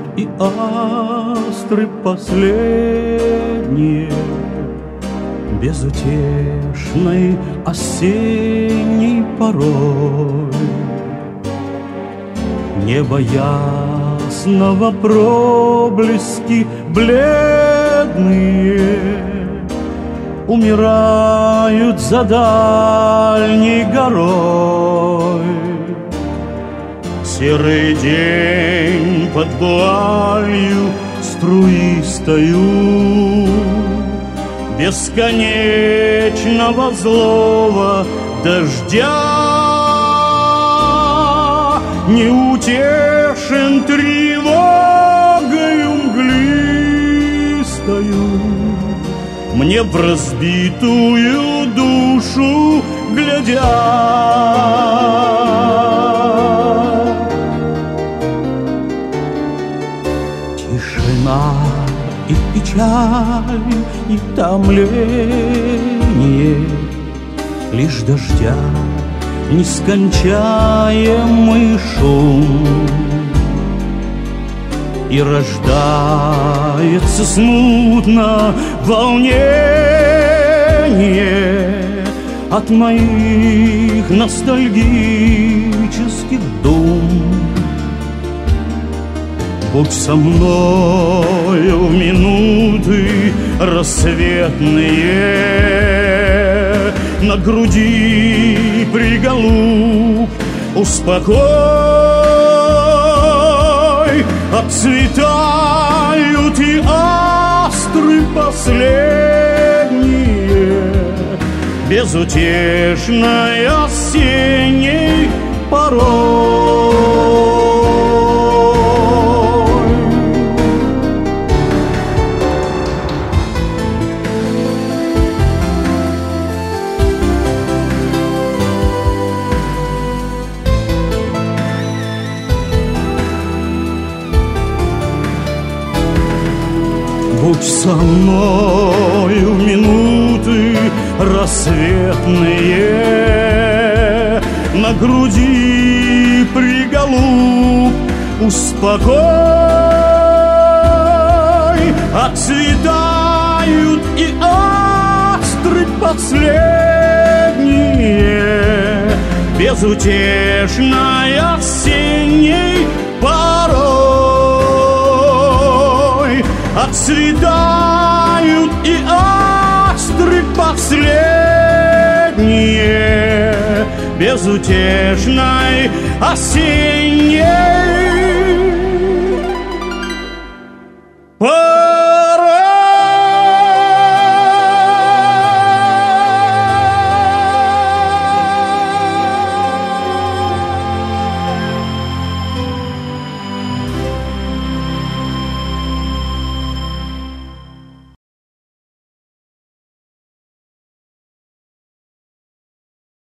и астры последние безутешной осенней порой. Небо ясного проблески бледные умирают за дальней горой. Серый день под вуалью струистою бесконечного злого дождя неутешен тревогою мглистою, мне в разбитую душу глядя. Тишина и печаль, и томление лишь дождя нескончаемый шум, и рождается смутно волнение от моих ностальгических дум. Будь со мною в минуты рассветные, на груди приголубь успокой, отцветают и астры последние безутешной осенней порой. Будь со мною в минуты рассветные, на груди приголубь успокой, отцветают и астры последние безутешной осенней порой. Отцветают и астры последние безутешной осенней